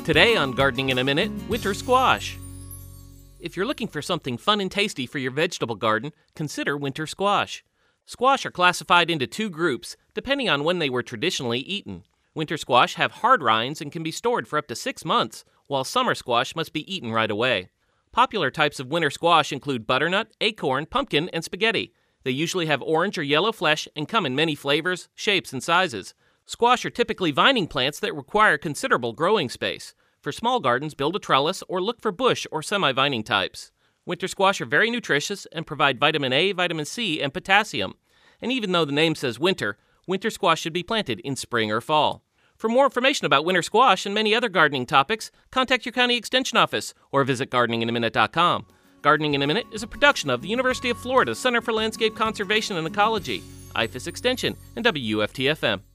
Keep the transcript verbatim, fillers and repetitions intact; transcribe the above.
Today on Gardening in a Minute, winter squash. If you're looking for something fun and tasty for your vegetable garden, consider winter squash. Squash are classified into two groups, depending on when they were traditionally eaten. Winter squash have hard rinds and can be stored for up to six months, while summer squash must be eaten right away. Popular types of winter squash include butternut, acorn, pumpkin, and spaghetti. They usually have orange or yellow flesh and come in many flavors, shapes, and sizes. Squash are typically vining plants that require considerable growing space. For small gardens, build a trellis or look for bush or semi-vining types. Winter squash are very nutritious and provide vitamin A, vitamin C, and potassium. And even though the name says winter, winter squash should be planted in spring or fall. For more information about winter squash and many other gardening topics, contact your county extension office or visit gardening in a minute dot com. Gardening in a Minute is a production of the University of Florida Center for Landscape Conservation and Ecology, I F A S Extension, and W U F T F M.